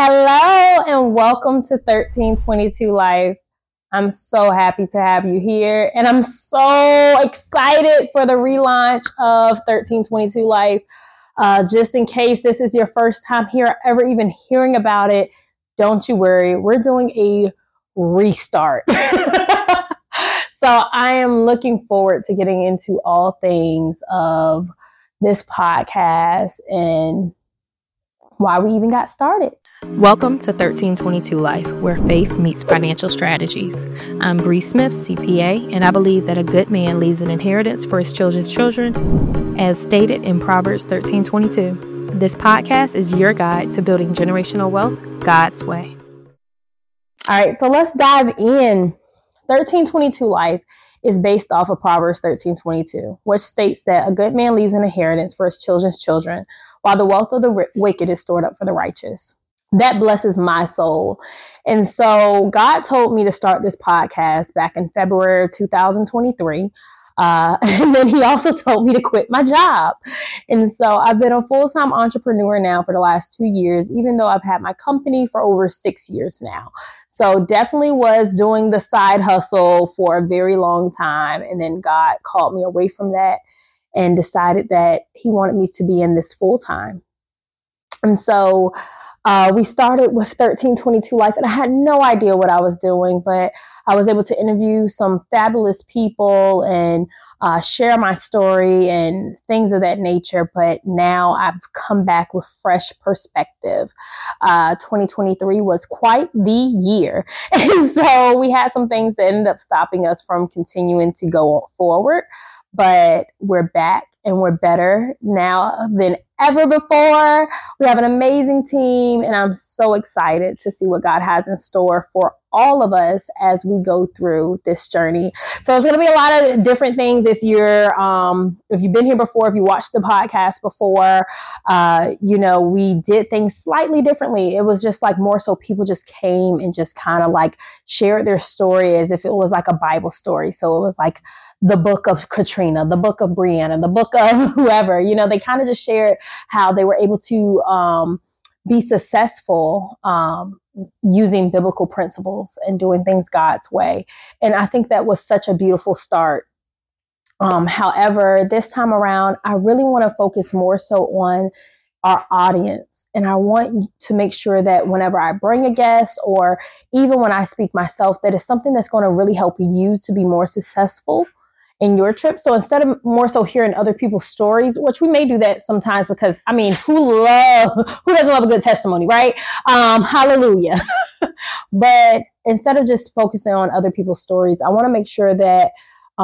Hello and welcome to 1322 Life. I'm so happy to have you here, and I'm so excited for the relaunch of 1322 Life. Just in case this is your first time here, ever even hearing about it, don't you worry. We're doing a restart. So I am looking forward to getting into all things of this podcast and why we even got started. Welcome to 1322 Life, where faith meets financial strategies. I'm Bree Smith, CPA, and I believe that a good man leaves an inheritance for his children's children, as stated in Proverbs 13:22. This podcast is your guide to building generational wealth God's way. All right, so let's dive in. 1322 Life is based off of Proverbs 13:22, which states that a good man leaves an inheritance for his children's children, while the wealth of the wicked is stored up for the righteous. That blesses my soul. And so God told me to start this podcast back in February of 2023. And then he also told me to quit my job. And so I've been a full-time entrepreneur now for the last 2 years, even though I've had my company for over 6 years now. So definitely was doing the side hustle for a very long time. And then God called me away from that and decided that he wanted me to be in this full-time. And so we started with 1322 Life, and I had no idea what I was doing, but I was able to interview some fabulous people and share my story and things of that nature. But now I've come back with fresh perspective. 2023 was quite the year. And so we had some things that ended up stopping us from continuing to go forward, but we're back and we're better now than ever before. We have an amazing team, and I'm so excited to see what God has in store for all of us as we go through this journey. So it's going to be a lot of different things. If you've been here before, if you watched the podcast before, we did things slightly differently. It was just like more so people just came and just kind of like shared their story as if it was like a Bible story. So it was like the book of Katrina, the book of Brianna, the book of whoever, they kind of just shared how they were able to be successful using biblical principles and doing things God's way. And I think that was such a beautiful start. However, this time around, I really want to focus more so on our audience. And I want to make sure that whenever I bring a guest or even when I speak myself, that it's something that's going to really help you to be more successful in your trip. So instead of more so hearing other people's stories, which we may do that sometimes because, who doesn't love a good testimony, right? Hallelujah. But instead of just focusing on other people's stories, I want to make sure that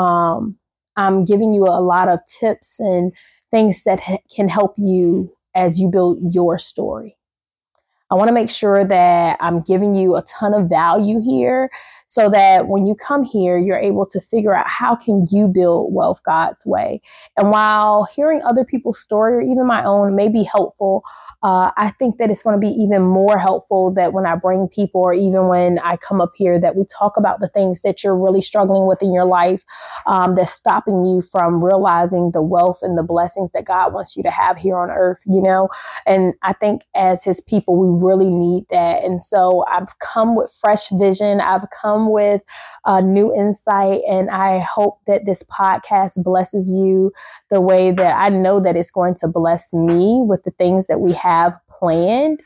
I'm giving you a lot of tips and things that can help you as you build your story. I want to make sure that I'm giving you a ton of value here so that when you come here, you're able to figure out how can you build wealth God's way. And while hearing other people's story or even my own may be helpful, I think that it's going to be even more helpful that when I bring people or even when I come up here that we talk about the things that you're really struggling with in your life that's stopping you from realizing the wealth and the blessings that God wants you to have here on earth, And I think as his people, we really need that. And so I've come with fresh vision. I've come with new insight. And I hope that this podcast blesses you the way that I know that it's going to bless me with the things that we have planned.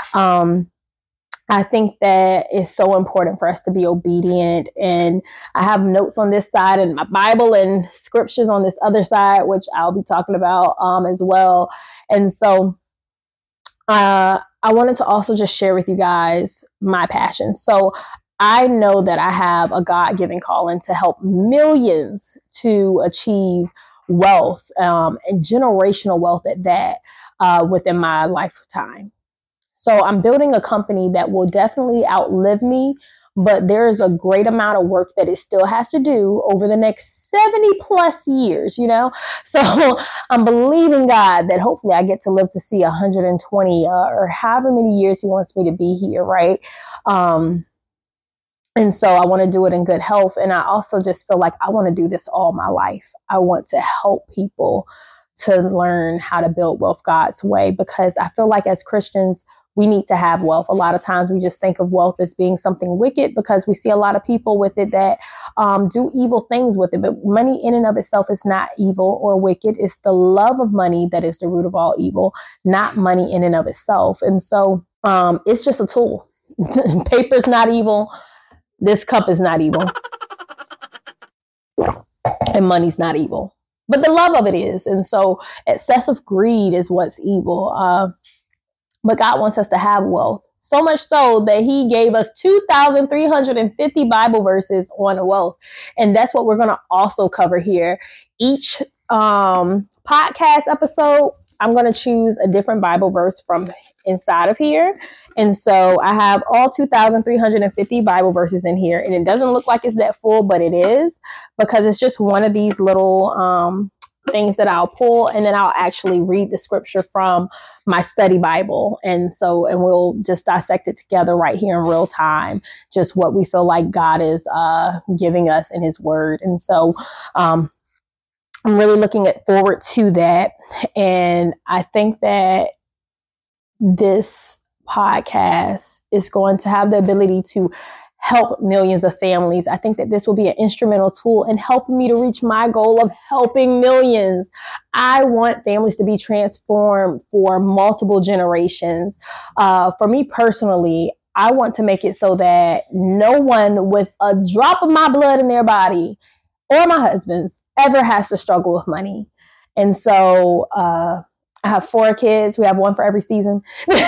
I think that it's so important for us to be obedient. And I have notes on this side and my Bible and scriptures on this other side, which I'll be talking about as well. And so I wanted to also just share with you guys my passion. So I know that I have a God-given calling to help millions to achieve wealth and generational wealth at that within my lifetime. So I'm building a company that will definitely outlive me, but there's a great amount of work that it still has to do over the next 70 plus years, So I'm believing God that hopefully I get to live to see 120 or however many years he wants me to be here, right? And so I want to do it in good health. And I also just feel like I want to do this all my life. I want to help people to learn how to build wealth God's way, because I feel like as Christians, we need to have wealth. A lot of times we just think of wealth as being something wicked because we see a lot of people with it that do evil things with it. But money in and of itself is not evil or wicked. It's the love of money that is the root of all evil, not money in and of itself. And so it's just a tool. Paper's not evil. This cup is not evil. And money's not evil. But the love of it is. And so excessive greed is what's evil. But God wants us to have wealth. So much so that he gave us 2,350 Bible verses on wealth. And that's what we're going to also cover here. Each podcast episode, I'm going to choose a different Bible verse from inside of here. And so I have all 2,350 Bible verses in here. And it doesn't look like it's that full, but it is, because it's just one of these little things that I'll pull, and then I'll actually read the scripture from my study Bible. And we'll just dissect it together right here in real time, just what we feel like God is giving us in his word. And so I'm really looking forward to that. And I think that this podcast is going to have the ability to help millions of families. I think that this will be an instrumental tool in helping me to reach my goal of helping millions. I want families to be transformed for multiple generations. For me personally, I want to make it so that no one with a drop of my blood in their body or my husband's ever has to struggle with money. And so I have 4 kids. We have one for every season.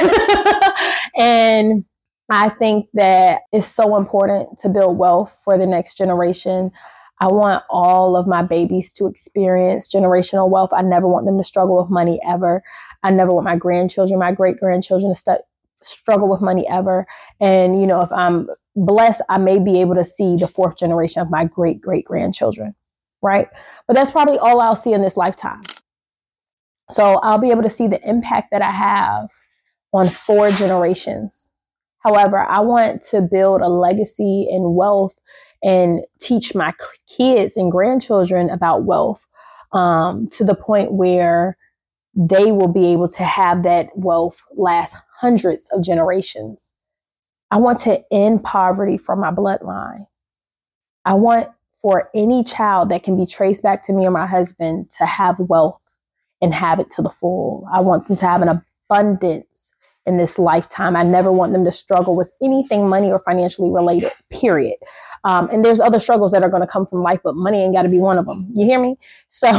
And I think that it's so important to build wealth for the next generation. I want all of my babies to experience generational wealth. I never want them to struggle with money ever. I never want my grandchildren, my great-grandchildren to struggle with money ever. And, if I'm blessed, I may be able to see the 4th generation of my great-great-grandchildren, right? But that's probably all I'll see in this lifetime. So I'll be able to see the impact that I have on 4 generations. However, I want to build a legacy in wealth and teach my kids and grandchildren about wealth to the point where they will be able to have that wealth last hundreds of generations. I want to end poverty from my bloodline. I want for any child that can be traced back to me or my husband to have wealth and have it to the full. I want them to have an abundance in this lifetime. I never want them to struggle with anything money or financially related, period. And there's other struggles that are going to come from life, but money ain't got to be one of them. You hear me? So,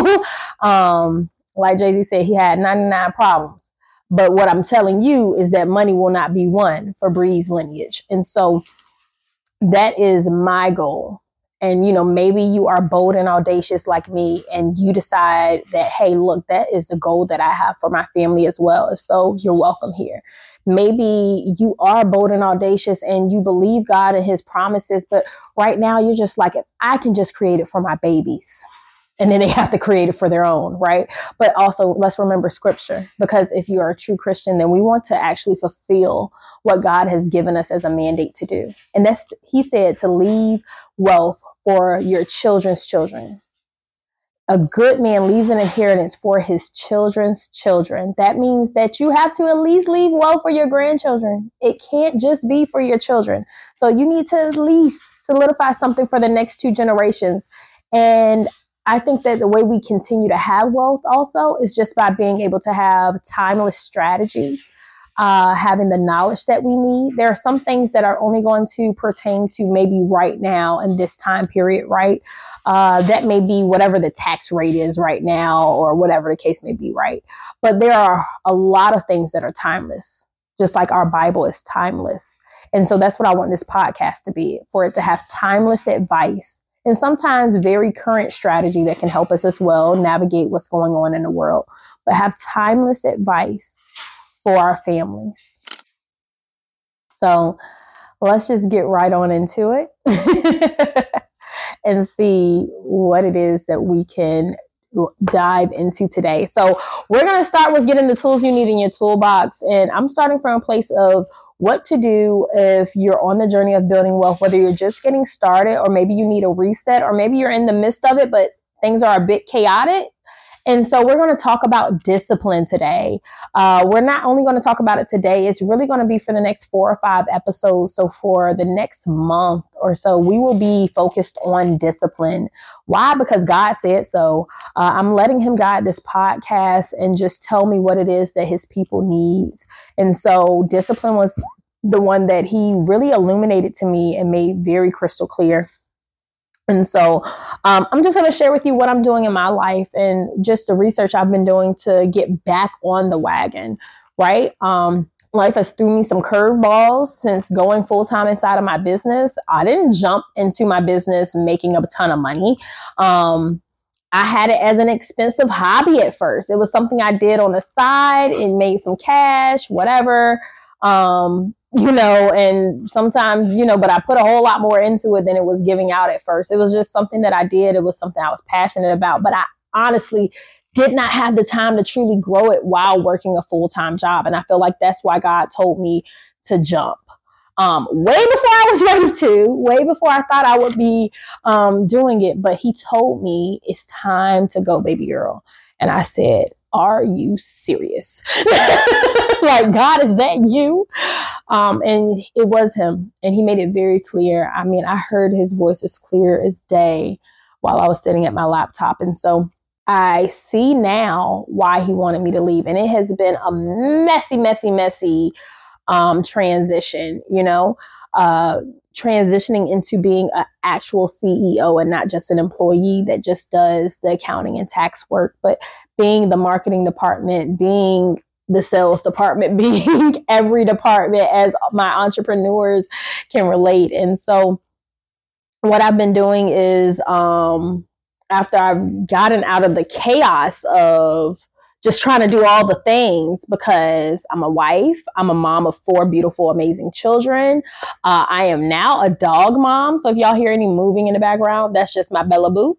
like Jay-Z said, he had 99 problems. But what I'm telling you is that money will not be one for Bree's lineage. And so that is my goal. And, maybe you are bold and audacious like me, and you decide that, hey, look, that is a goal that I have for my family as well. If so, you're welcome here. Maybe you are bold and audacious and you believe God and his promises, but right now you're just like, I can just create it for my babies. And then they have to create it for their own, right? But also, let's remember scripture, because if you are a true Christian, then we want to actually fulfill what God has given us as a mandate to do. And he said to leave wealth for your children's children. A good man leaves an inheritance for his children's children. That means that you have to at least leave wealth for your grandchildren. It can't just be for your children. So you need to at least solidify something for the next 2 generations. And I think that the way we continue to have wealth also is just by being able to have timeless strategy, having the knowledge that we need. There are some things that are only going to pertain to maybe right now in this time period, right? That may be whatever the tax rate is right now or whatever the case may be, right? But there are a lot of things that are timeless, just like our Bible is timeless. And so that's what I want this podcast to be, for it to have timeless advice and sometimes very current strategy that can help us as well navigate what's going on in the world, but have timeless advice for our families. So let's just get right on into it and see what it is that we can dive into today. So we're going to start with getting the tools you need in your toolbox. And I'm starting from a place of what to do if you're on the journey of building wealth, whether you're just getting started or maybe you need a reset or maybe you're in the midst of it, but things are a bit chaotic And so we're going to talk about discipline today. We're not only going to talk about it today, it's really going to be for the next 4 or 5 episodes. So for the next month or so, we will be focused on discipline. Why? Because God said so. I'm letting him guide this podcast and just tell me what it is that his people needs. And so discipline was the one that he really illuminated to me and made very crystal clear. And so I'm just going to share with you what I'm doing in my life and just the research I've been doing to get back on the wagon, right? Life has threw me some curveballs since going full-time inside of my business. I didn't jump into my business making a ton of money. I had it as an expensive hobby at first. It was something I did on the side and made some cash, whatever. And sometimes, but I put a whole lot more into it than it was giving out at first. It was just something that I did. It was something I was passionate about, but I honestly did not have the time to truly grow it while working a full-time job. And I feel like that's why God told me to jump. Way before I was ready to, way before I thought I would be doing it. But he told me it's time to go, baby girl. And I said, are you serious? Like, God, is that you? And it was him. And he made it very clear. I mean, I heard his voice as clear as day while I was sitting at my laptop. And so I see now why he wanted me to leave. And it has been a messy transition, transitioning into being an actual CEO and not just an employee that just does the accounting and tax work, but being the marketing department, being the sales department, being every department, as my entrepreneurs can relate. And so what I've been doing is, after I've gotten out of the chaos of just trying to do all the things, because I'm a wife, I'm a mom of 4 beautiful, amazing children. I am now a dog mom. So if y'all hear any moving in the background, that's just my Bella Boo.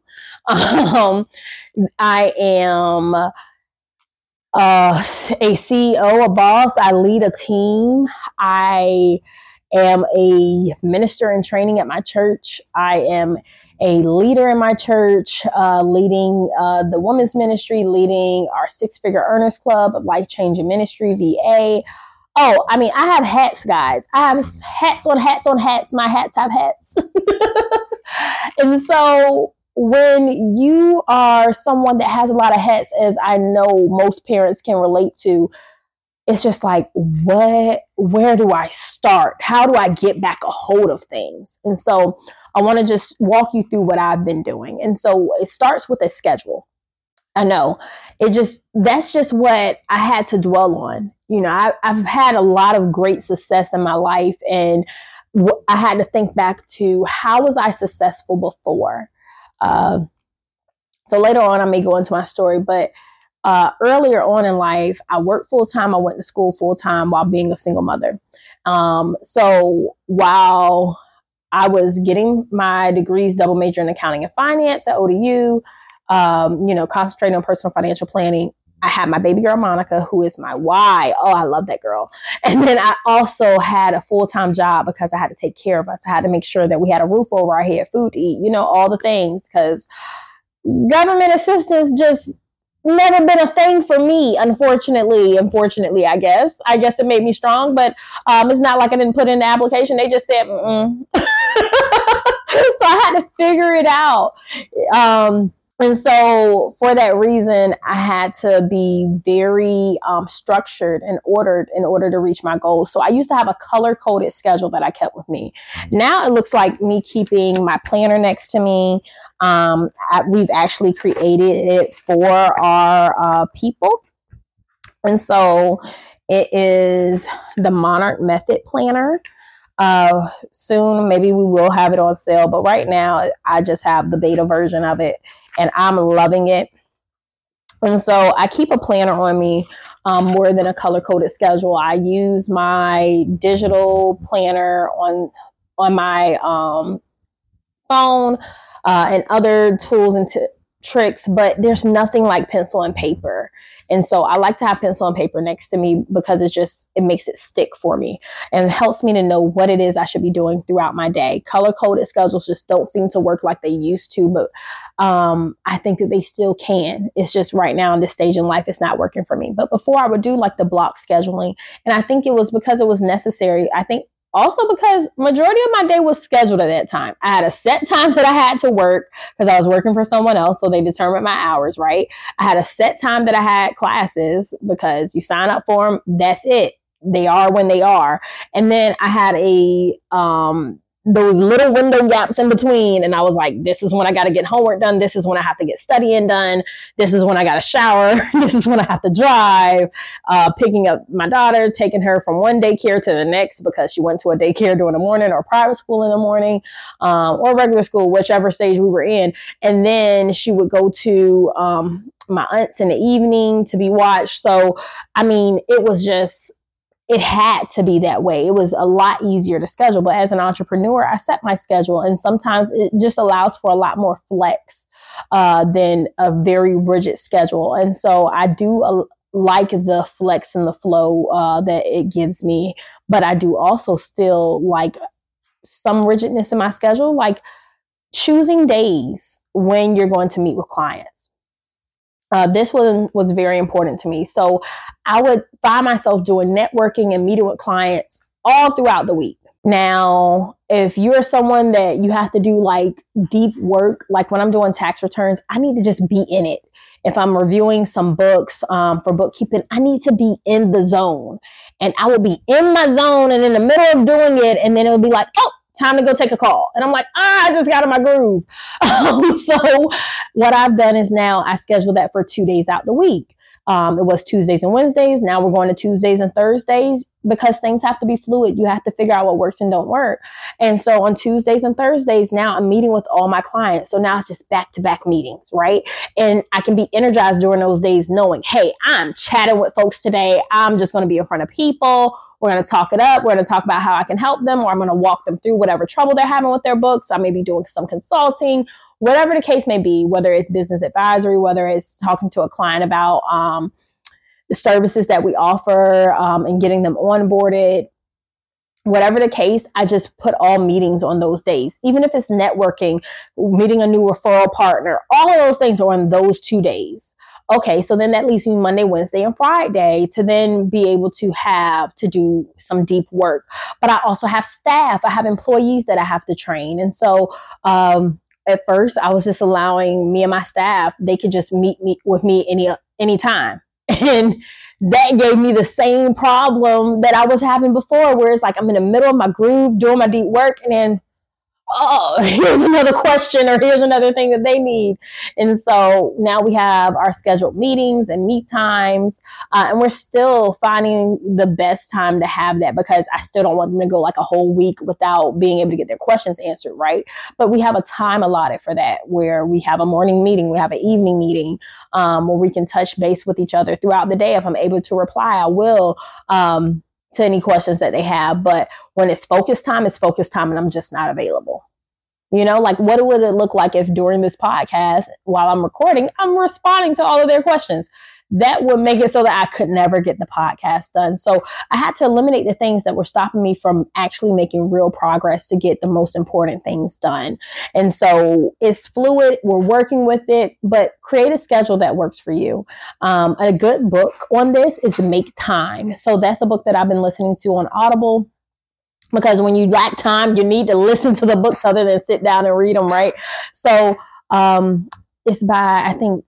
I am a CEO, a boss. I lead a team. I am a minister in training at my church. I am a leader in my church, leading the women's ministry, leading our 6-figure earners club, Life Changing Ministry, VA. Oh, I mean, I have hats, guys. I have hats on hats on hats. My hats have hats. And so when you are someone that has a lot of hats, as I know most parents can relate to, it's just like, where do I start? How do I get back a hold of things? And so I want to just walk you through what I've been doing. And so it starts with a schedule. I know that's just what I had to dwell on. I've had a lot of great success in my life, and I had to think back to, how was I successful before? So later on, I may go into my story, but earlier on in life, I worked full-time. I went to school full-time while being a single mother. So while I was getting my degrees, double major in accounting and finance at ODU, concentrating on personal financial planning, I had my baby girl, Monica, who is my why. Oh, I love that girl. And then I also had a full-time job because I had to take care of us. I had to make sure that we had a roof over our head, food to eat, all the things, because government assistance just never been a thing for me, unfortunately, I guess it made me strong, but it's not like I didn't put in the application. They just said, So I had to figure it out. And so for that reason, I had to be very structured and ordered in order to reach my goals. So I used to have a color-coded schedule that I kept with me. Now it looks like me keeping my planner next to me. We've actually created it for our people. And so it is the Monarch Method Planner. Soon, maybe we will have it on sale, but right now I just have the beta version of it, and I'm loving it. And so I keep a planner on me more than a color-coded schedule. I use my digital planner on my phone and other tools and tricks, but there's nothing like pencil and paper. And so I like to have pencil and paper next to me because it makes it stick for me and helps me to know what it is I should be doing throughout my day. Color-coded schedules just don't seem to work like they used to, but I think that they still can. It's just right now in this stage in life, it's not working for me. But before I would do like the block scheduling, and I think it was because it was necessary. I think also because majority of my day was scheduled at that time. I had a set time that I had to work because I was working for someone else. So they determined my hours, right? I had a set time that I had classes because you sign up for them. That's it. They are when they are. And then I had those little window gaps in between. And I was like, this is when I got to get homework done. This is when I have to get studying done. This is when I got to shower. This is when I have to drive, picking up my daughter, taking her from one daycare to the next because she went to a daycare during the morning or private school in the morning, or regular school, whichever stage we were in. And then she would go to, my aunt's in the evening to be watched. So, I mean, it had to be that way. It was a lot easier to schedule. But as an entrepreneur, I set my schedule, and sometimes it just allows for a lot more flex than a very rigid schedule. And so I do like the flex and the flow that it gives me. But I do also still like some rigidness in my schedule, like choosing days when you're going to meet with clients. This one was very important to me. So I would find myself doing networking and meeting with clients all throughout the week. Now, if you're someone that you have to do like deep work, like when I'm doing tax returns, I need to just be in it. If I'm reviewing some books for bookkeeping, I need to be in the zone. And I will be in my zone and in the middle of doing it. And then it'll be like, oh, time to go take a call. And I'm like, I just got in my groove. So what I've done is now I schedule that for 2 days out the week. It was Tuesdays and Wednesdays. Now we're going to Tuesdays and Thursdays because things have to be fluid. You have to figure out what works and don't work. And so on Tuesdays and Thursdays, now I'm meeting with all my clients. So now it's just back-to-back meetings, right? And I can be energized during those days knowing, hey, I'm chatting with folks today. I'm just going to be in front of people. We're going to talk it up. We're going to talk about how I can help them, or I'm going to walk them through whatever trouble they're having with their books. I may be doing some consulting, whatever the case may be, whether it's business advisory, whether it's talking to a client about the services that we offer and getting them onboarded. Whatever the case, I just put all meetings on those days. Even if it's networking, meeting a new referral partner, all of those things are on those 2 days. Okay, so then that leaves me Monday, Wednesday, and Friday to then be able to do some deep work. But I also have staff. I have employees that I have to train. And so at first, I was just allowing me and my staff, they could just meet with me anytime. And that gave me the same problem that I was having before, where it's like I'm in the middle of my groove doing my deep work, and then oh, here's another question, or here's another thing that they need. And so now we have our scheduled meetings and meet times, and we're still finding the best time to have that, because I still don't want them to go like a whole week without being able to get their questions answered, right? But we have a time allotted for that, where we have a morning meeting, we have an evening meeting, where we can touch base with each other throughout the day. If I'm able to reply, I will, to any questions that they have. But when it's focus time, and I'm just not available. You know, like what would it look like if during this podcast, while I'm recording, I'm responding to all of their questions? That would make it so that I could never get the podcast done. So I had to eliminate the things that were stopping me from actually making real progress to get the most important things done. And so it's fluid. We're working with it, but create a schedule that works for you. A good book on this is Make Time. So that's a book that I've been listening to on Audible, because when you lack time, you need to listen to the books other than sit down and read them, right? So it's by, I think,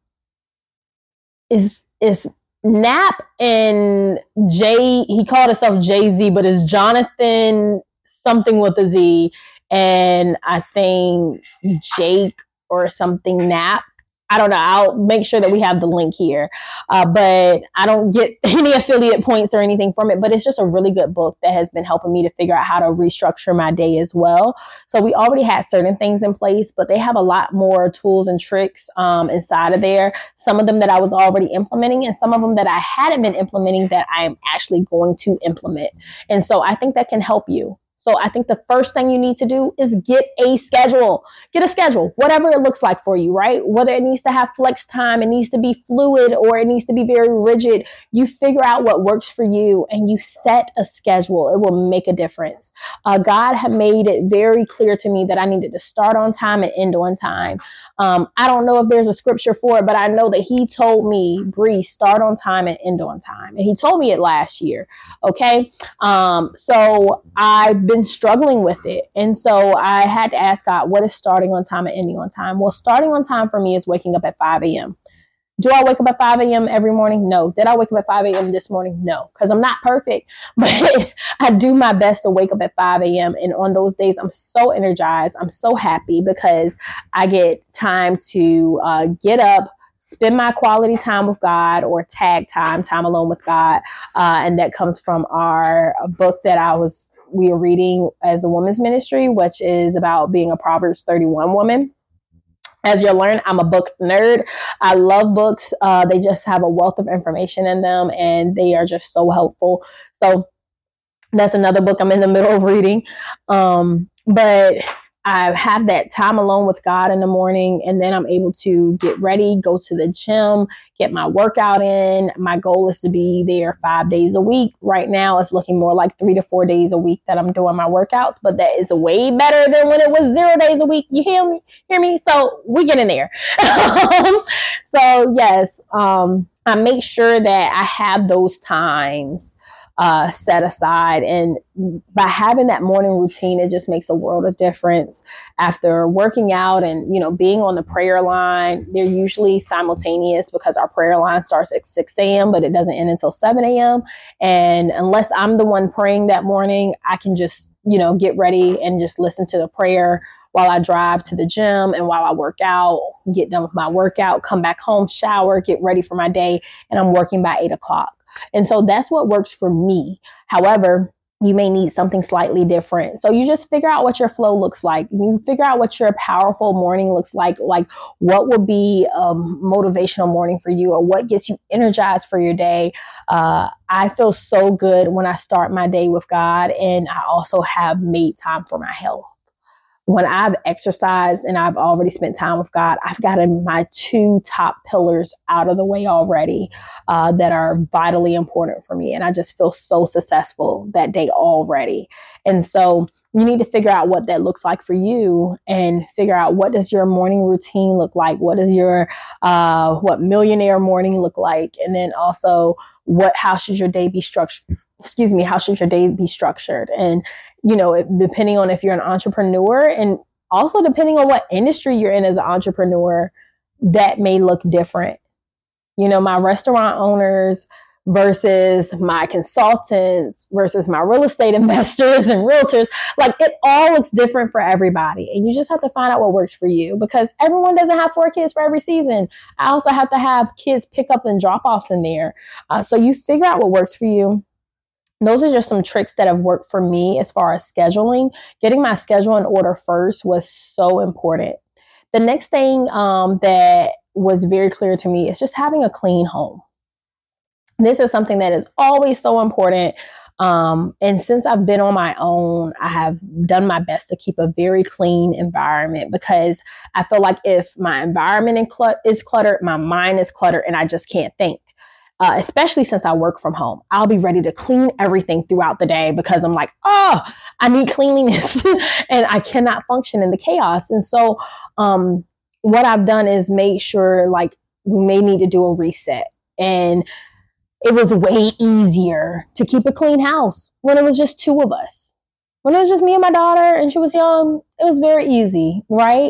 is Knapp and Jay. He called himself Jay-Z, but it's Jonathan something with a Z, and I think Jake or something Knapp. I don't know. I'll make sure that we have the link here. But I don't get any affiliate points or anything from it. But it's just a really good book that has been helping me to figure out how to restructure my day as well. So we already had certain things in place, but they have a lot more tools and tricks inside of there. Some of them that I was already implementing, and some of them that I hadn't been implementing that I'm actually going to implement. And so I think that can help you. So I think the first thing you need to do is get a schedule. Get a schedule, whatever it looks like for you, right? Whether it needs to have flex time, it needs to be fluid, or it needs to be very rigid. You figure out what works for you and you set a schedule. It will make a difference. God had made it very clear to me that I needed to start on time and end on time. I don't know if there's a scripture for it, but I know that he told me, Bree, start on time and end on time. And he told me it last year. Okay. So I've been struggling with it. And so I had to ask God, what is starting on time and ending on time? Well, starting on time for me is waking up at 5 a.m. Do I wake up at 5 a.m. every morning? No. Did I wake up at 5 a.m. this morning? No, because I'm not perfect, but I do my best to wake up at 5 a.m. And on those days, I'm so energized. I'm so happy because I get time to get up, spend my quality time with God, or tag time alone with God. And that comes from our book that we are reading as a women's ministry, which is about being a Proverbs 31 woman. As you'll learn, I'm a book nerd. I love books. They just have a wealth of information in them, and they are just so helpful. So that's another book I'm in the middle of reading. But I have that time alone with God in the morning, and then I'm able to get ready, go to the gym, get my workout in. My goal is to be there 5 days a week. Right now, it's looking more like 3 to 4 days a week that I'm doing my workouts, but that is way better than when it was 0 days a week. You hear me? So we get in there. So yes, I make sure that I have those times set aside. And by having that morning routine, it just makes a world of difference. After working out and, being on the prayer line, they're usually simultaneous because our prayer line starts at 6 a.m., but it doesn't end until 7 a.m. And unless I'm the one praying that morning, I can just, get ready and just listen to the prayer while I drive to the gym and while I work out, get done with my workout, come back home, shower, get ready for my day. And I'm working by 8 o'clock. And so that's what works for me. However, you may need something slightly different. So you just figure out what your flow looks like. You figure out what your powerful morning looks like what will be a motivational morning for you, or what gets you energized for your day. I feel so good when I start my day with God, and I also have made time for my health. When I've exercised and I've already spent time with God, I've gotten my 2 top pillars out of the way already that are vitally important for me. And I just feel so successful that day already. And so you need to figure out what that looks like for you, and figure out, what does your morning routine look like? What does your millionaire morning look like? And then also, how should your day be structured? How should your day be structured? And depending on if you're an entrepreneur, and also depending on what industry you're in as an entrepreneur, that may look different. My restaurant owners versus my consultants versus my real estate investors and realtors, it all looks different for everybody. And you just have to find out what works for you, because everyone doesn't have 4 kids for every season. I also have to have kids pick up and drop offs in there. So you figure out what works for you. Those are just some tricks that have worked for me as far as scheduling. Getting my schedule in order first was so important. The next thing that was very clear to me is just having a clean home. This is something that is always so important. And since I've been on my own, I have done my best to keep a very clean environment, because I feel like if my environment is cluttered, my mind is cluttered, and I just can't think. Especially since I work from home, I'll be ready to clean everything throughout the day because I'm like, I need cleanliness and I cannot function in the chaos. And so what I've done is made sure, we may need to do a reset. And it was way easier to keep a clean house when it was just 2 of us. When it was just me and my daughter and she was young, it was very easy, right?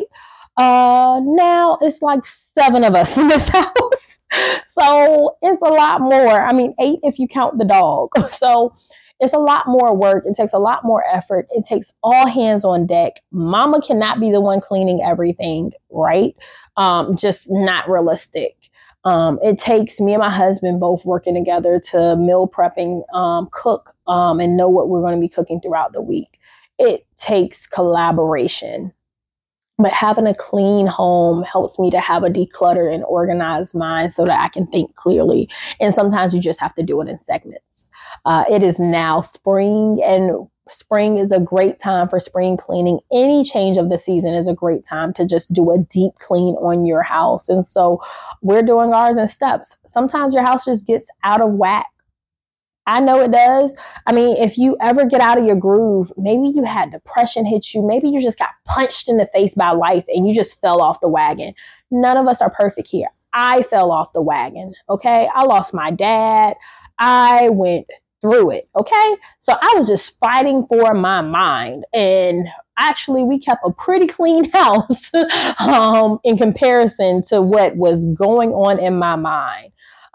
Now it's 7 of us in this house. So it's a lot more. 8 if you count the dog. So it's a lot more work. It takes a lot more effort. It takes all hands on deck. Mama cannot be the one cleaning everything, right? Just not realistic. It takes me and my husband both working together to meal prepping, cook, and know what we're going to be cooking throughout the week. It takes collaboration. But having a clean home helps me to have a decluttered and organized mind so that I can think clearly. And sometimes you just have to do it in segments. It is now spring, and spring is a great time for spring cleaning. Any change of the season is a great time to just do a deep clean on your house. And so we're doing ours in steps. Sometimes your house just gets out of whack. I know it does. I mean, if you ever get out of your groove, maybe you had depression hit you. Maybe you just got punched in the face by life and you just fell off the wagon. None of us are perfect here. I fell off the wagon. Okay. I lost my dad. I went through it. Okay. So I was just fighting for my mind. And actually, we kept a pretty clean house in comparison to what was going on in my mind.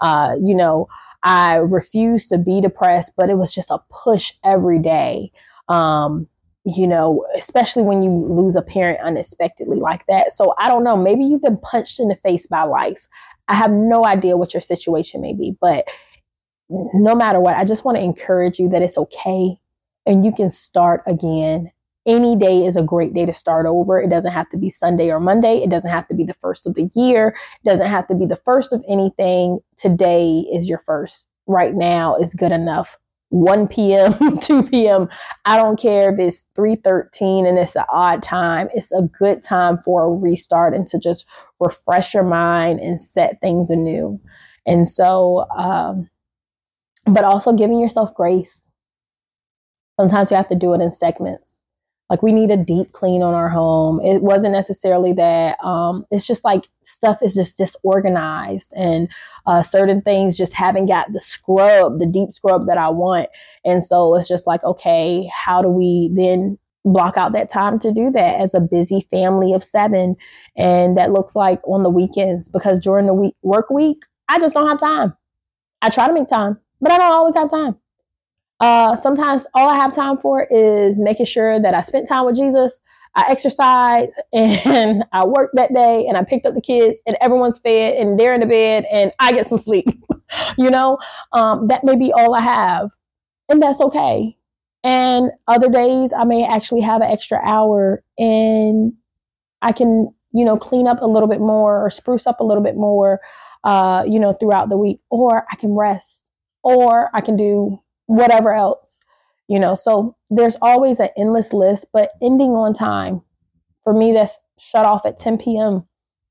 I refused to be depressed, but it was just a push every day. Especially when you lose a parent unexpectedly like that. So I don't know, maybe you've been punched in the face by life. I have no idea what your situation may be, but no matter what, I just want to encourage you that it's okay and you can start again. Any day is a great day to start over. It doesn't have to be Sunday or Monday. It doesn't have to be the first of the year. It doesn't have to be the first of anything. Today is your first. Right now is good enough. 1 p.m., 2 p.m. I don't care if it's 3:13 and it's an odd time. It's a good time for a restart and to just refresh your mind and set things anew. And so, but also giving yourself grace. Sometimes you have to do it in segments. Like we need a deep clean on our home. It wasn't necessarily that. It's just like stuff is just disorganized and certain things just haven't got the deep scrub that I want. And so it's just like, okay, how do we then block out that time to do that as a busy family of 7? And that looks like on the weekends, because during the work week, I just don't have time. I try to make time, but I don't always have time. Sometimes all I have time for is making sure that I spent time with Jesus, I exercise, and I worked that day, and I picked up the kids, and everyone's fed, and they're in the bed, and I get some sleep. That may be all I have, and that's okay. And other days, I may actually have an extra hour, and I can, clean up a little bit more or spruce up a little bit more, throughout the week, or I can rest, or I can do whatever else, so there's always an endless list, but ending on time for me, that's shut off at 10 p.m.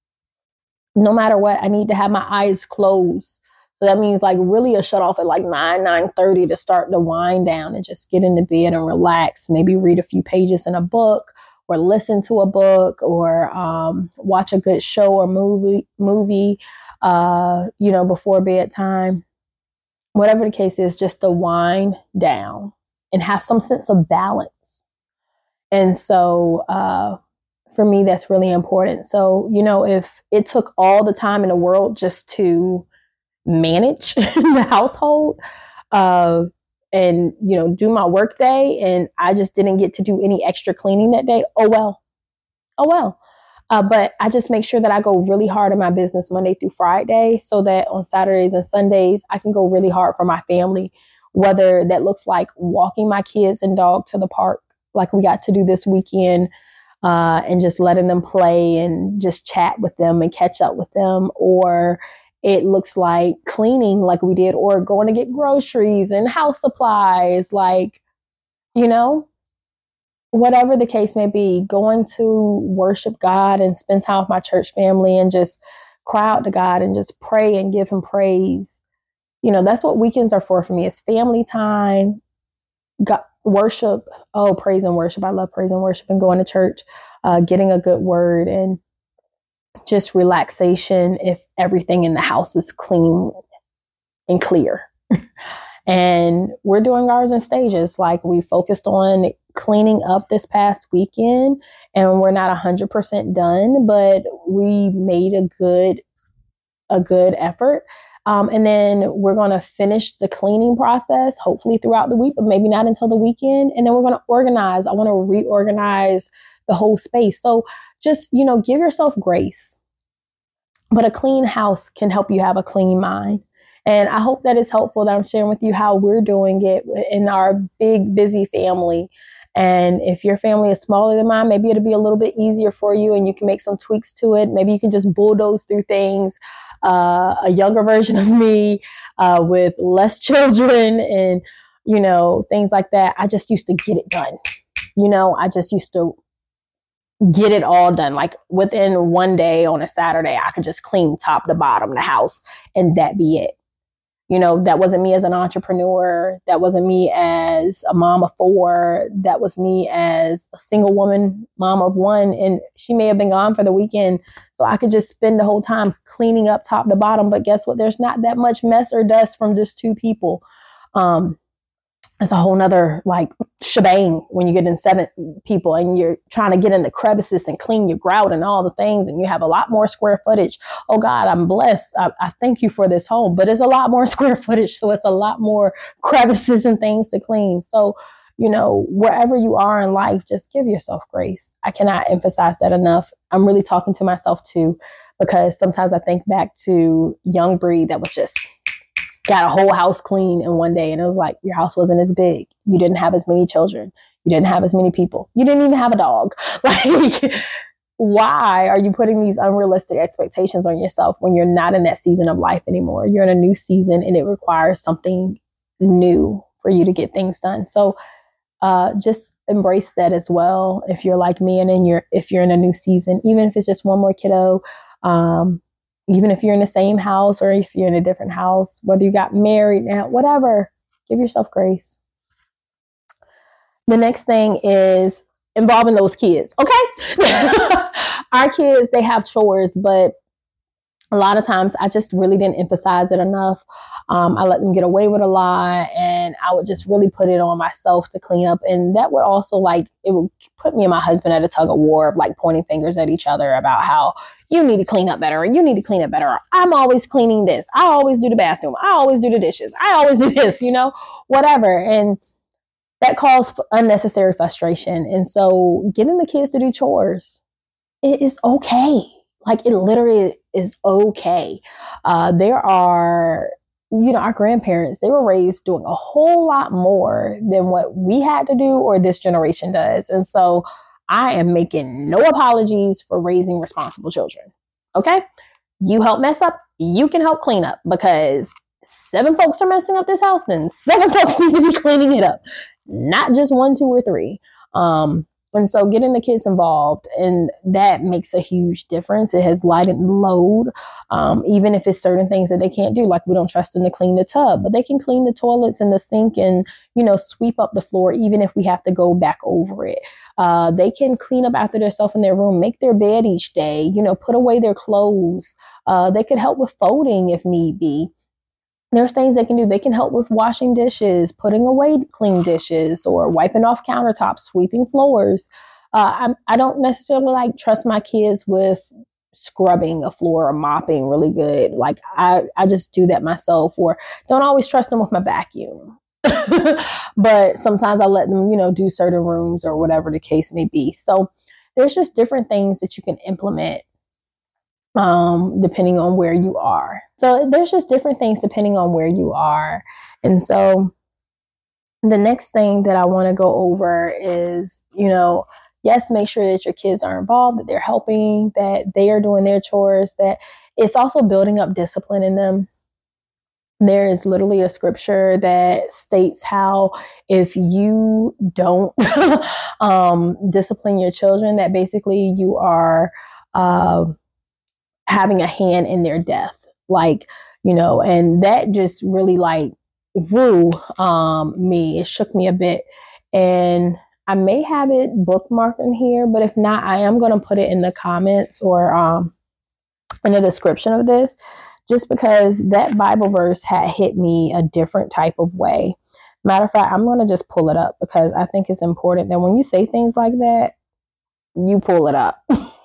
No matter what, I need to have my eyes closed. So that means like really a shut off at like 9:30 to start to wind down and just get into bed and relax. Maybe read a few pages in a book or listen to a book or watch a good show or movie, before bedtime. Whatever the case is, just to wind down and have some sense of balance. And so for me, that's really important. So, if it took all the time in the world just to manage the household and, do my work day, and I just didn't get to do any extra cleaning that day, oh well. But I just make sure that I go really hard in my business Monday through Friday so that on Saturdays and Sundays, I can go really hard for my family, whether that looks like walking my kids and dog to the park like we got to do this weekend, and just letting them play and just chat with them and catch up with them, or it looks like cleaning like we did, or going to get groceries and house supplies, whatever the case may be, going to worship God and spend time with my church family and just cry out to God and just pray and give him praise. That's what weekends are for me. It's family time, God, worship. Oh, praise and worship. I love praise and worship and going to church, getting a good word, and just relaxation if everything in the house is clean and clear. And we're doing ours in stages. Like we focused on cleaning up this past weekend, and we're not 100% done, but we made a good effort. And then we're going to finish the cleaning process, hopefully throughout the week, but maybe not until the weekend. And then we're going to organize. I want to reorganize the whole space. So just, give yourself grace. But a clean house can help you have a clean mind. And I hope that it's helpful that I'm sharing with you how we're doing it in our big, busy family. And if your family is smaller than mine, maybe it'll be a little bit easier for you and you can make some tweaks to it. Maybe you can just bulldoze through things. A younger version of me with less children and things like that. I just used to get it done. I just used to get it all done. Like within one day on a Saturday, I could just clean top to bottom the house and that be it. That wasn't me as an entrepreneur. That wasn't me as a mom of 4. That was me as a single woman, mom of 1. And she may have been gone for the weekend. So I could just spend the whole time cleaning up top to bottom. But guess what? There's not that much mess or dust from just 2 people. It's a whole nother shebang when you get in 7 people and you're trying to get in the crevices and clean your grout and all the things, and you have a lot more square footage. Oh God, I'm blessed. I thank you for this home, but it's a lot more square footage. So it's a lot more crevices and things to clean. So, wherever you are in life, just give yourself grace. I cannot emphasize that enough. I'm really talking to myself too, because sometimes I think back to young Bree that was just got a whole house clean in one day. And it was like, your house wasn't as big. You didn't have as many children. You didn't have as many people. You didn't even have a dog. Why are you putting these unrealistic expectations on yourself when you're not in that season of life anymore? You're in a new season and it requires something new for you to get things done. So just embrace that as well. If you're like me and if you're in a new season, even if it's just one more kiddo, even if you're in the same house or if you're in a different house, whether you got married now, whatever, give yourself grace. The next thing is involving those kids. Okay. Our kids, they have chores, but a lot of times I just really didn't emphasize it enough. I let them get away with a lot, and I would just really put it on myself to clean up. And that would also it would put me and my husband at a tug of war of pointing fingers at each other about how you need to clean up better, or you need to clean up better. Or, I'm always cleaning this. I always do the bathroom. I always do the dishes. I always do this, whatever. And that caused unnecessary frustration. And so getting the kids to do chores, it is okay. It literally is okay. There are, our grandparents, they were raised doing a whole lot more than what we had to do or this generation does. And so I am making no apologies for raising responsible children. Okay? You help mess up, you can help clean up, because 7 folks are messing up this house, then 7 folks need to be cleaning it up. Not just 1, 2, or 3. And so getting the kids involved, and that makes a huge difference. It has lightened the load, even if it's certain things that they can't do. We don't trust them to clean the tub, but they can clean the toilets and the sink and, sweep up the floor, even if we have to go back over it. They can clean up after themselves in their room, make their bed each day, put away their clothes. They could help with folding if need be. There's things they can do. They can help with washing dishes, putting away clean dishes, or wiping off countertops, sweeping floors. I don't necessarily trust my kids with scrubbing a floor or mopping really good. I just do that myself, or don't always trust them with my vacuum. But sometimes I let them, do certain rooms or whatever the case may be. So there's just different things that you can implement depending on where you are. So there's just different things depending on where you are. And so the next thing that I want to go over is, yes, make sure that your kids are involved, that they're helping, that they are doing their chores, that it's also building up discipline in them. There is literally a scripture that states how if you don't discipline your children, that basically you are having a hand in their death, and that just really woo me. It shook me a bit, and I may have it bookmarked in here, but if not, I am going to put it in the comments or in the description of this, just because that Bible verse had hit me a different type of way. Matter of fact, I'm going to just pull it up because I think it's important that when you say things like that, you pull it up.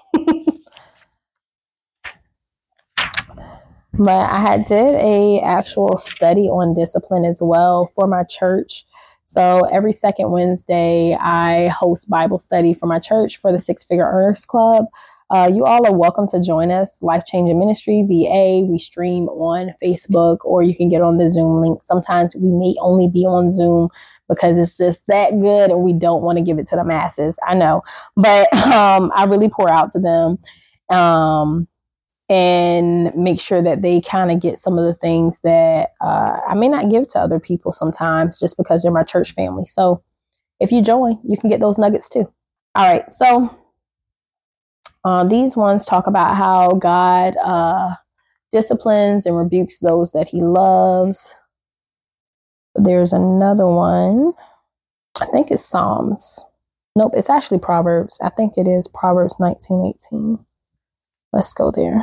But I had did a actual study on discipline as well for my church. So every second Wednesday, I host Bible study for my church for the Six Figure Earners Club. You all are welcome to join us. Life Changing Ministry, VA. We stream on Facebook, or you can get on the Zoom link. Sometimes we may only be on Zoom because it's just that good and we don't want to give it to the masses. I know, but I really pour out to them. and make sure that they kind of get some of the things that I may not give to other people sometimes just because they're my church family. So if you join, you can get those nuggets too. All right. So these ones talk about how God disciplines and rebukes those that he loves. There's another one. I think it's Psalms. Nope, it's actually Proverbs. I think it is Proverbs 19:18. Let's go there.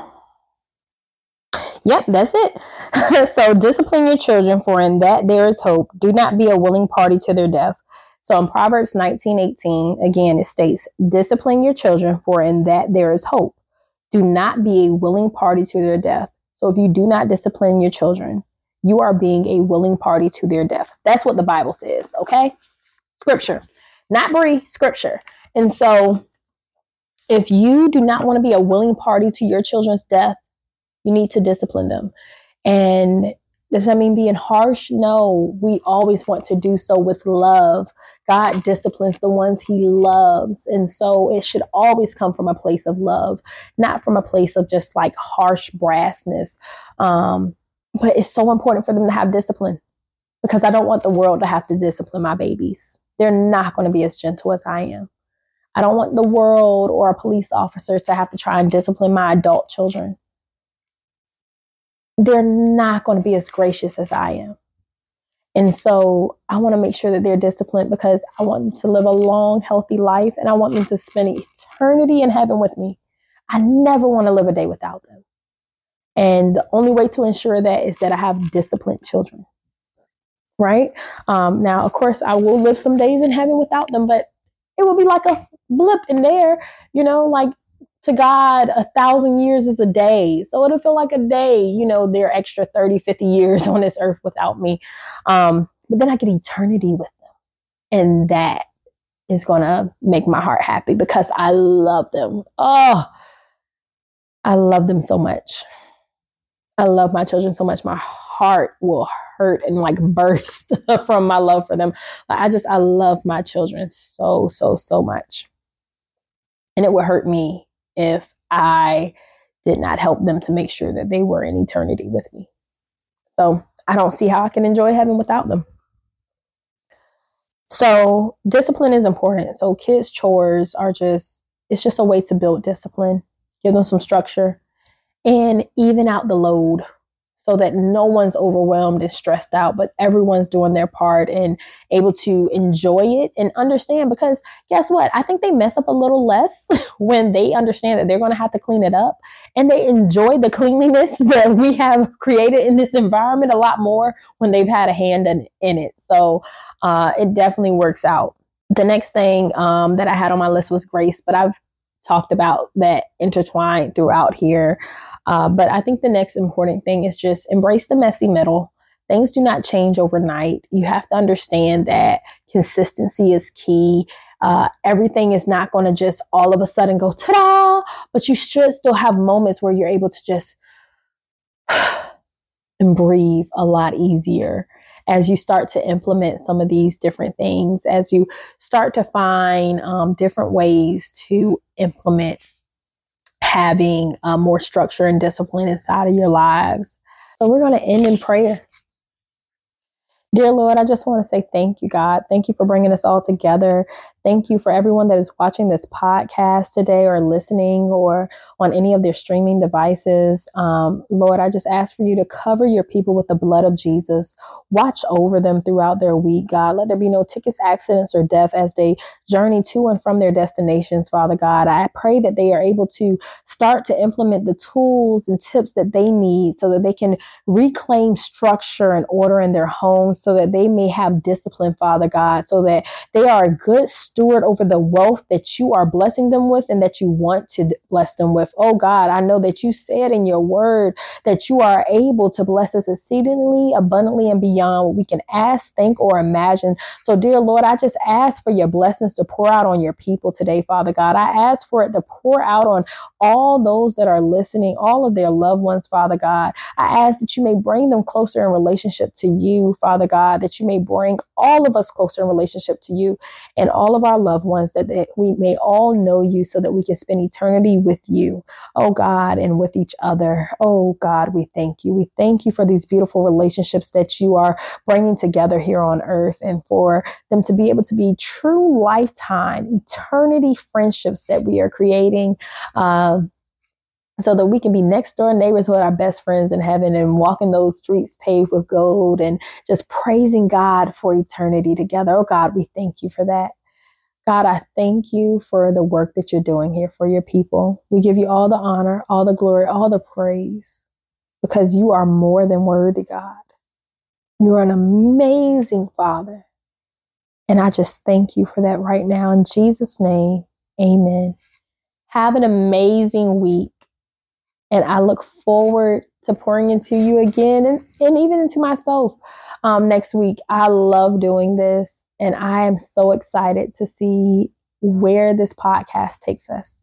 Yep, that's it. So discipline your children, for in that there is hope. Do not be a willing party to their death. So in Proverbs 19:18, again, it states, discipline your children, for in that there is hope. Do not be a willing party to their death. So if you do not discipline your children, you are being a willing party to their death. That's what the Bible says, okay? Scripture, not Bree, scripture. And so if you do not want to be a willing party to your children's death, you need to discipline them. And does that mean being harsh? No, we always want to do so with love. God disciplines the ones he loves. And so it should always come from a place of love, not from a place of just like harsh brassness. But it's so important for them to have discipline, because I don't want the world to have to discipline my babies. They're not going to be as gentle as I am. I don't want the world or a police officer to have to try and discipline my adult children. They're not going to be as gracious as I am. And so I want to make sure that they're disciplined, because I want them to live a long, healthy life, and I want them to spend eternity in heaven with me. I never want to live a day without them. And the only way to ensure that is that I have disciplined children. Right? Now, of course, I will live some days in heaven without them, but it will be like a blip in there, like to God, 1,000 years is a day. So it'll feel like a day, their extra 30, 50 years on this earth without me. But then I get eternity with them. And that is going to make my heart happy, because I love them. Oh, I love them so much. I love my children so much. My heart will hurt and like burst from my love for them. I love my children so, so, so much. And it would hurt me if I did not help them to make sure that they were in eternity with me. So I don't see how I can enjoy heaven without them. So discipline is important. So kids' chores it's just a way to build discipline, give them some structure, and even out the load, so that no one's overwhelmed and stressed out, but everyone's doing their part and able to enjoy it and understand. Because guess what? I think they mess up a little less when they understand that they're going to have to clean it up, and they enjoy the cleanliness that we have created in this environment a lot more when they've had a hand in it. So it definitely works out. The next thing that I had on my list was grace, but I've talked about that intertwined throughout here. But I think the next important thing is just embrace the messy middle. Things do not change overnight. You have to understand that consistency is key. Everything is not going to just all of a sudden go ta-da, but you should still have moments where you're able to just and breathe a lot easier as you start to implement some of these different things, as you start to find different ways to implement having more structure and discipline inside of your lives. So we're going to end in prayer. Dear Lord, I just want to say thank you, God. Thank you for bringing us all together. Thank you for everyone that is watching this podcast today or listening or on any of their streaming devices. Lord, I just ask for you to cover your people with the blood of Jesus. Watch over them throughout their week, God. Let there be no tickets, accidents, or death as they journey to and from their destinations, Father God. I pray that they are able to start to implement the tools and tips that they need so that they can reclaim structure and order in their homes, so that they may have discipline, Father God, so that they are a good steward over the wealth that you are blessing them with and that you want to bless them with. Oh God, I know that you said in your word that you are able to bless us exceedingly, abundantly, and beyond what we can ask, think, or imagine. So dear Lord, I just ask for your blessings to pour out on your people today, Father God. I ask for it to pour out on all those that are listening, all of their loved ones, Father God. I ask that you may bring them closer in relationship to you, Father God, that you may bring all of us closer in relationship to you, and all of of our loved ones, that we may all know you so that we can spend eternity with you, oh God, and with each other. Oh God, we thank you. We thank you for these beautiful relationships that you are bringing together here on earth, and for them to be able to be true lifetime, eternity friendships that we are creating. So that we can be next door neighbors with our best friends in heaven, and walking those streets paved with gold, and just praising God for eternity together. Oh God, we thank you for that. God, I thank you for the work that you're doing here for your people. We give you all the honor, all the glory, all the praise, because you are more than worthy, God. You are an amazing Father. And I just thank you for that right now. In Jesus' name, amen. Have an amazing week. And I look forward to pouring into you again, and even into myself next week. I love doing this, and I am so excited to see where this podcast takes us.